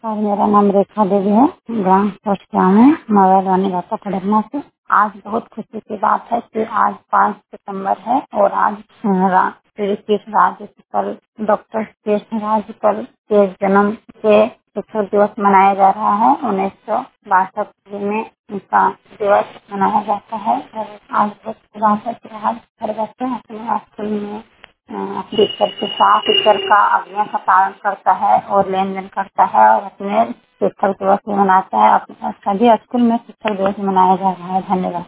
और मेरा नाम रेखा देवी है, ग्राम पोस्ट गाँव है, मवार रानी बाता पड़रना से। आज बहुत खुशी की बात है कि आज 5 सितंबर है और आज श्री कृष्ण राज डॉक्टर कृष्ण राज के जन्म के शिक्षक दिवस मनाया जा रहा है। 1962 में उनका दिवस मनाया जाता है और आज बहुत बात है कि आज हर बच्चा अपने स्कूल में टीचर के साथ टीचर का आज्ञा का पालन करता है और लेन देन करता है और अपने शिक्षक दिवस भी मनाता है। सभी स्कूल में शिक्षक दिवस मनाया जा रहा है। धन्यवाद।